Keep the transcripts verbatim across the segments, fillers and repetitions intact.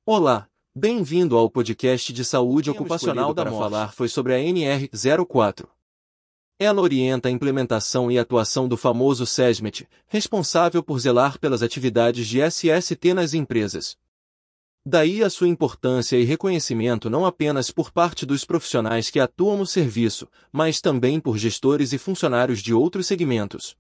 Olá, bem-vindo ao podcast de saúde ocupacional da M O F. Para falar foi sobre a N R zero quatro. Ela orienta a implementação e atuação do famoso SESMET, responsável por zelar pelas atividades de S S T nas empresas. Daí a sua importância e reconhecimento não apenas por parte dos profissionais que atuam no serviço, mas também por gestores e funcionários de outros segmentos.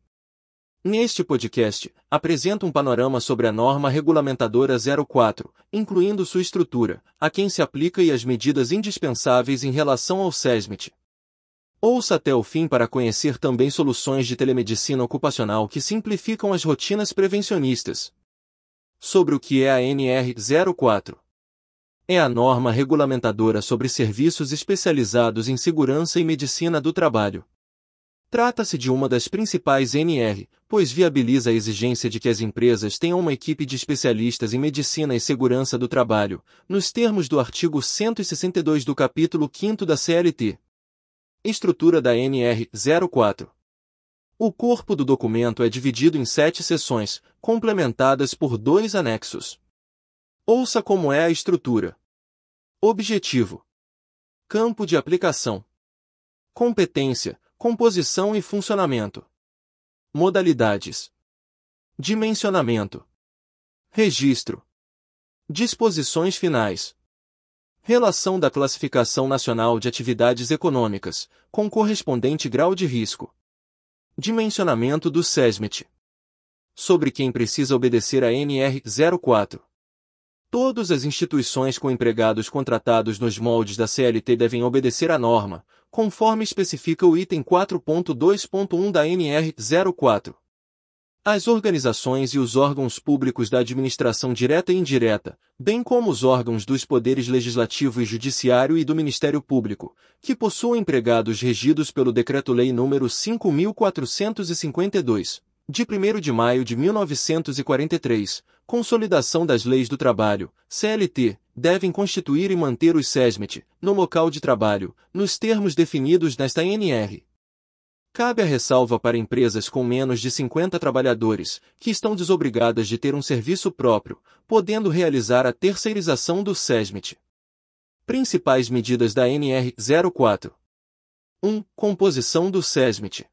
Neste podcast, apresento um panorama sobre a norma regulamentadora zero quatro, incluindo sua estrutura, a quem se aplica e as medidas indispensáveis em relação ao SESMET. Ouça até o fim para conhecer também soluções de telemedicina ocupacional que simplificam as rotinas prevencionistas. Sobre o que é a N R zero quatro. É a norma regulamentadora sobre serviços especializados em segurança e medicina do trabalho. Trata-se de uma das principais N R, pois viabiliza a exigência de que as empresas tenham uma equipe de especialistas em medicina e segurança do trabalho, nos termos do artigo cento e sessenta e dois do capítulo quinto da C L T. Estrutura da N R zero quatro. O corpo do documento é dividido em sete seções, complementadas por dois anexos. Ouça como é a estrutura. Objetivo. Campo de aplicação. Competência, composição e funcionamento. Modalidades. Dimensionamento. Registro. Disposições finais. Relação da Classificação Nacional de Atividades Econômicas, com correspondente grau de risco. Dimensionamento do SESMET. Sobre quem precisa obedecer a N R zero quatro. Todas as instituições com empregados contratados nos moldes da C L T devem obedecer à norma, conforme especifica o item quatro ponto dois ponto um da N R zero quatro. As organizações e os órgãos públicos da administração direta e indireta, bem como os órgãos dos poderes legislativo e judiciário e do Ministério Público, que possuem empregados regidos pelo Decreto-Lei nº cinco mil quatrocentos e cinquenta e dois, de primeiro de maio de mil novecentos e quarenta e três, Consolidação das Leis do Trabalho, C L T, devem constituir e manter os SESMET, no local de trabalho, nos termos definidos nesta N R. Cabe a ressalva para empresas com menos de cinquenta trabalhadores, que estão desobrigadas de ter um serviço próprio, podendo realizar a terceirização do SESMET. Principais medidas da N R zero quatro. um. Composição do SESMET.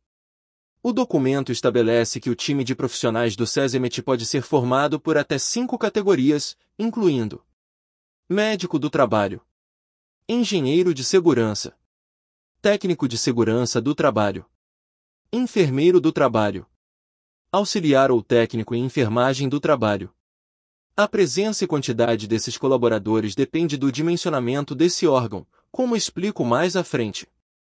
O documento estabelece que o time de profissionais do SESMET pode ser formado por até cinco categorias, incluindo médico do trabalho, engenheiro de segurança, técnico de segurança do trabalho, enfermeiro do trabalho, auxiliar ou técnico em enfermagem do trabalho. A presença e quantidade desses colaboradores depende do dimensionamento desse órgão, como explico mais à frente.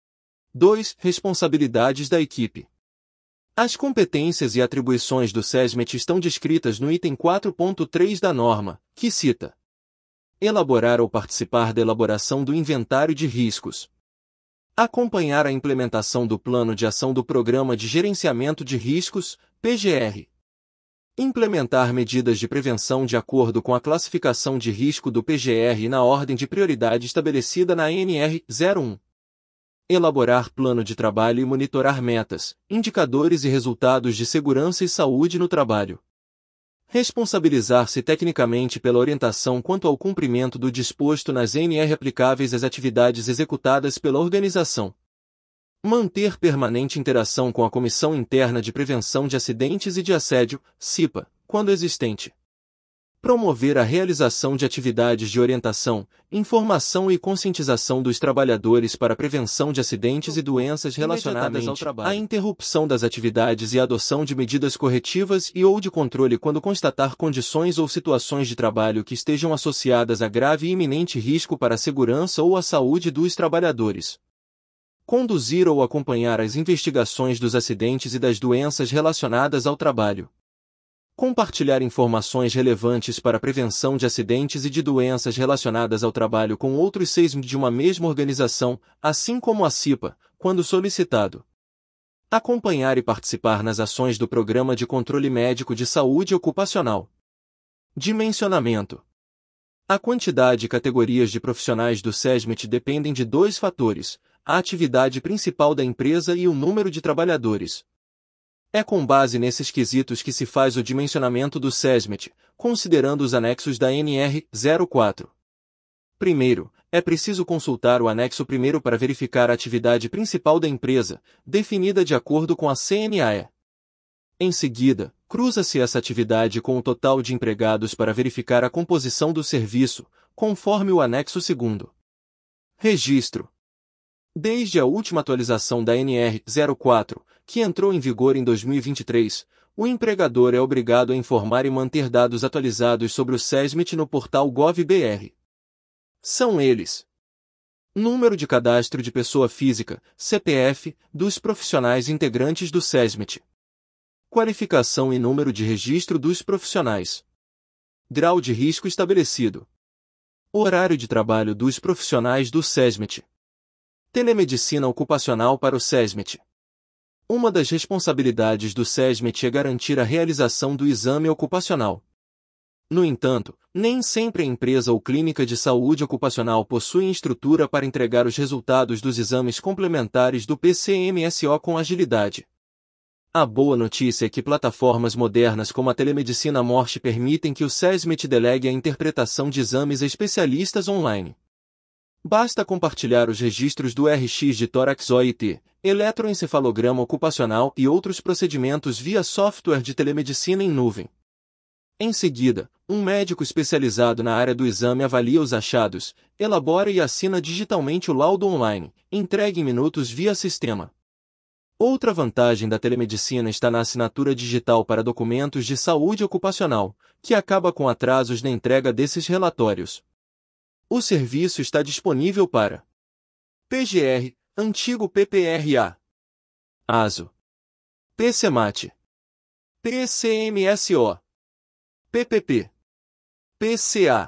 dois. Responsabilidades da equipe. As competências e atribuições do SESMET estão descritas no item quatro ponto três da norma, que cita: elaborar ou participar da elaboração do inventário de riscos, acompanhar a implementação do Plano de Ação do Programa de Gerenciamento de Riscos, P G R. Implementar medidas de prevenção de acordo com a classificação de risco do P G R na ordem de prioridade estabelecida na N R zero um. Elaborar plano de trabalho e monitorar metas, indicadores e resultados de segurança e saúde no trabalho. Responsabilizar-se tecnicamente pela orientação quanto ao cumprimento do disposto nas N R aplicáveis às atividades executadas pela organização. Manter permanente interação com a Comissão Interna de Prevenção de Acidentes e de Assédio, C I P A, quando existente. Promover a realização de atividades de orientação, informação e conscientização dos trabalhadores para a prevenção de acidentes e doenças relacionadas ao trabalho. A interrupção das atividades e a adoção de medidas corretivas e ou de controle quando constatar condições ou situações de trabalho que estejam associadas a grave e iminente risco para a segurança ou a saúde dos trabalhadores. Conduzir ou acompanhar as investigações dos acidentes e das doenças relacionadas ao trabalho. Compartilhar informações relevantes para a prevenção de acidentes e de doenças relacionadas ao trabalho com outros SESMET de uma mesma organização, assim como a C I P A, quando solicitado. Acompanhar e participar nas ações do Programa de Controle Médico de Saúde Ocupacional. Dimensionamento. A quantidade e categorias de profissionais do SESMET dependem de dois fatores: a atividade principal da empresa e o número de trabalhadores. É com base nesses quesitos que se faz o dimensionamento do SESMIT, considerando os anexos da N R zero quatro. Primeiro, é preciso consultar o anexo primeiro para verificar a atividade principal da empresa, definida de acordo com a C N A E. Em seguida, cruza-se essa atividade com o total de empregados para verificar a composição do serviço, conforme o anexo segundo. Registro. Desde a última atualização da N R zero quatro, que entrou em vigor em dois mil e vinte e três, o empregador é obrigado a informar e manter dados atualizados sobre o SESMIT no portal Gov.br. São eles: número de cadastro de pessoa física, C P F, dos profissionais integrantes do SESMIT. Qualificação e número de registro dos profissionais. Grau de risco estabelecido. Horário de trabalho dos profissionais do SESMIT. Telemedicina ocupacional para o SESMIT. Uma das responsabilidades do SESMIT é garantir a realização do exame ocupacional. No entanto, nem sempre a empresa ou clínica de saúde ocupacional possui estrutura para entregar os resultados dos exames complementares do P C M S O com agilidade. A boa notícia é que plataformas modernas como a telemedicina Morte permitem que o SESMIT delegue a interpretação de exames a especialistas online. Basta compartilhar os registros do R X de tórax O I T, eletroencefalograma ocupacional e outros procedimentos via software de telemedicina em nuvem. Em seguida, um médico especializado na área do exame avalia os achados, elabora e assina digitalmente o laudo online, entregue em minutos via sistema. Outra vantagem da telemedicina está na assinatura digital para documentos de saúde ocupacional, que acaba com atrasos na entrega desses relatórios. O serviço está disponível para P G R, antigo P P R A, ASO, PCMAT, P C M S O, P P P, P C A,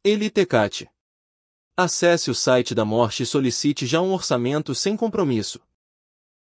Elitecat. Acesse o site da Morte e solicite já um orçamento sem compromisso.